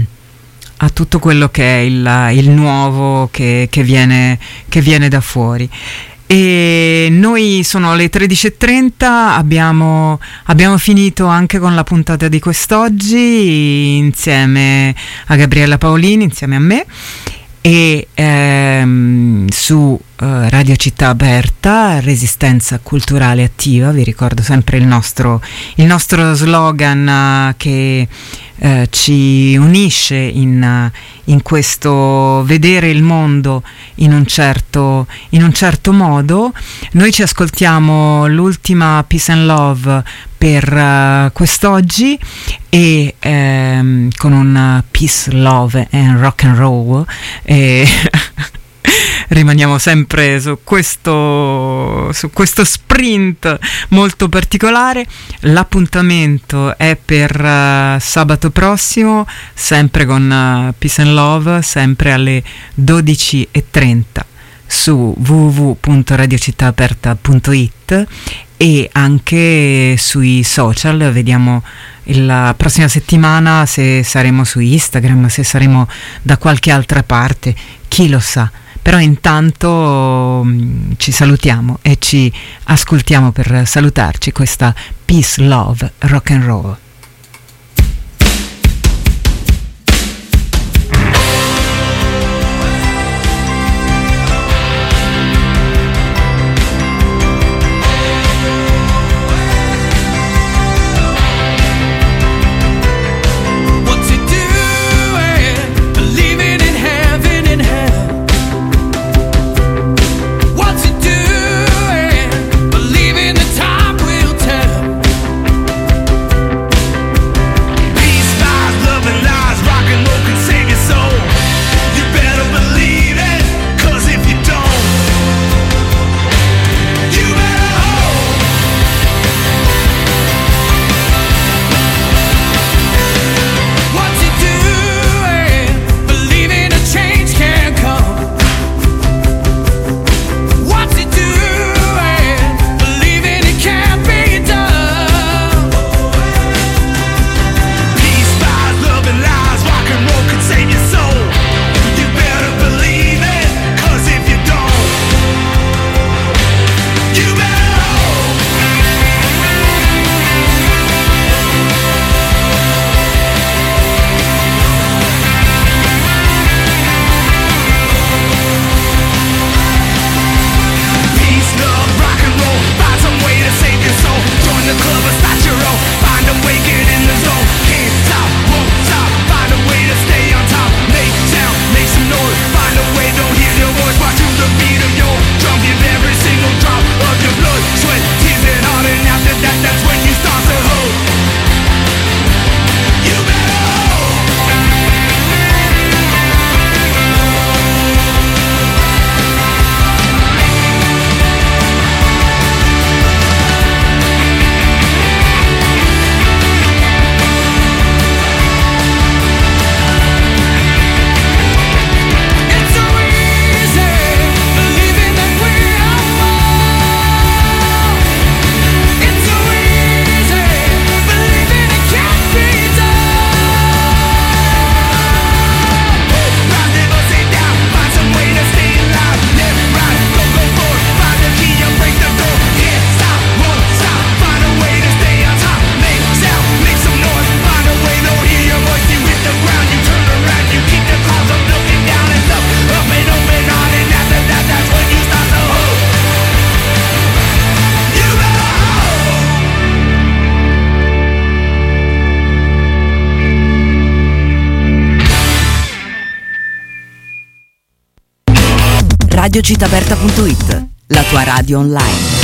a tutto quello che è il, il nuovo che, che, viene, che viene da fuori. E noi sono le tredici e trenta, abbiamo, abbiamo finito anche con la puntata di quest'oggi insieme a Gabriella Paolini, insieme a me. E ehm, su uh, Radio Città Aperta, Resistenza Culturale Attiva, vi ricordo sempre il nostro, il nostro slogan uh, che uh, ci unisce in, uh, in questo vedere il mondo in un certo, in un certo modo. Noi ci ascoltiamo l'ultima Peace and Love per uh, quest'oggi e ehm, con un peace, love and rock and roll e rimaniamo sempre su questo su questo sprint molto particolare. L'appuntamento è per uh, sabato prossimo, sempre con uh, Peace and Love, sempre alle dodici e trenta su w w w punto radio città aperta punto i t e anche sui social. Vediamo la prossima settimana se saremo su Instagram, se saremo da qualche altra parte, chi lo sa. Però intanto mh, ci salutiamo e ci ascoltiamo per salutarci questa Peace, Love, Rock and Roll. Believe in the time will tell. radio città aperta punto it, la tua radio online.